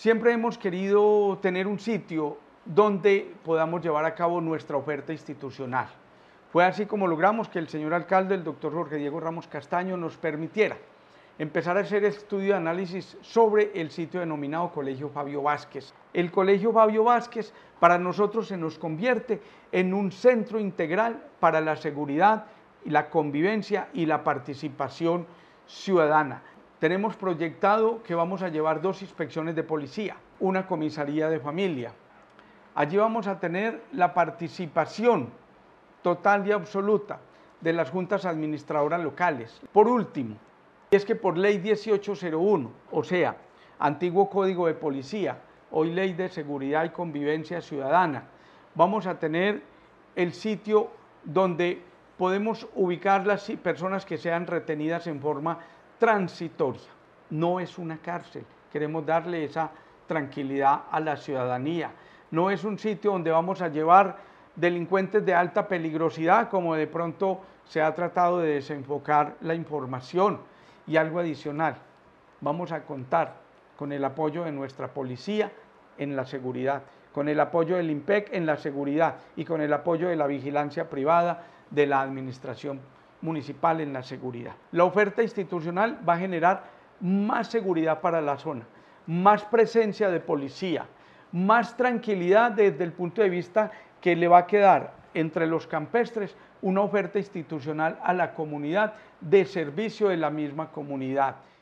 Siempre hemos querido tener un sitio donde podamos llevar a cabo nuestra oferta institucional. Fue así como logramos que el señor alcalde, el doctor Jorge Diego Ramos Castaño, nos permitiera empezar a hacer estudio de análisis sobre el sitio denominado Colegio Fabio Vázquez. El Colegio Fabio Vázquez para nosotros se nos convierte en un centro integral para la seguridad, la convivencia y la participación ciudadana. Tenemos proyectado que vamos a llevar 2 inspecciones de policía, una comisaría de familia. Allí vamos a tener la participación total y absoluta de las juntas administradoras locales. Por último, es que por ley 1801, o sea, antiguo Código de Policía, hoy Ley de Seguridad y Convivencia Ciudadana, vamos a tener el sitio donde podemos ubicar las personas que sean retenidas en forma transitoria. No es una cárcel, queremos darle esa tranquilidad a la ciudadanía. No es un sitio donde vamos a llevar delincuentes de alta peligrosidad, como de pronto se ha tratado de desenfocar la información. Y algo adicional, vamos a contar con el apoyo de nuestra policía en la seguridad, con el apoyo del IMPEC en la seguridad y con el apoyo de la vigilancia privada de la administración municipal en la seguridad. La oferta institucional va a generar más seguridad para la zona, más presencia de policía, más tranquilidad desde el punto de vista que le va a quedar entre los campestres una oferta institucional a la comunidad de servicio de la misma comunidad.